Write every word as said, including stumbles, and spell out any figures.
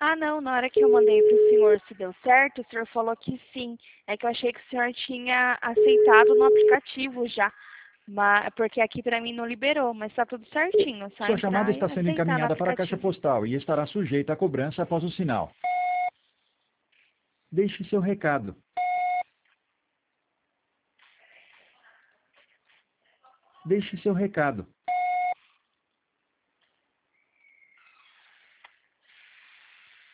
Ah, não, na hora que eu mandei para o senhor se deu certo, o senhor falou que sim. É que eu achei que o senhor tinha aceitado no aplicativo já. Mas, porque aqui para mim não liberou, mas está tudo certinho. Só Sua chamada entrar e está sendo aceitar no encaminhada para a caixa aplicativo. postal e estará sujeita à cobrança após o sinal. Deixe seu recado. Deixe seu recado.